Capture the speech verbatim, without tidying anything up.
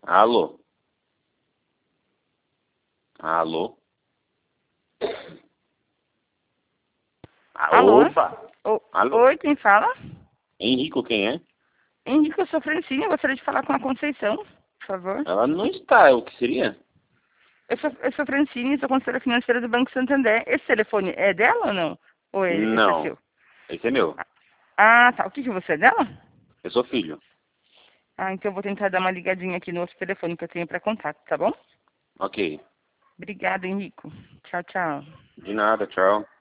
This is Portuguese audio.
Alô? Alô? Alô? Opa! O- Alô? Oi, quem fala? Henrico, quem é? Henrique, eu sou Francine, eu gostaria de falar com a Conceição, por favor. Ela não está, o que seria? Eu sou, eu sou Francine, sou conselheira financeira do Banco Santander. Esse telefone é dela ou não? Ou é- esse é Não. seu? Esse é meu. Ah, tá. O que que você é dela? Eu sou filho. Ah, então eu vou tentar dar uma ligadinha aqui no outro telefone que eu tenho para contato, tá bom? Ok. Obrigada, Henrico. Tchau, tchau. De nada, tchau.